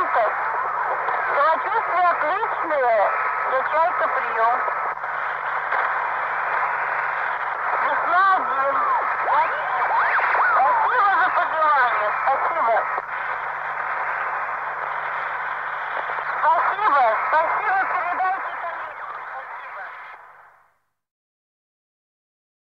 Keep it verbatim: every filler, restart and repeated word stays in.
пациентов. Самочувствие отличное. Для чайка прием. Весна один. Спасибо за пожелание. Спасибо. Спасибо. Спасибо. Передайте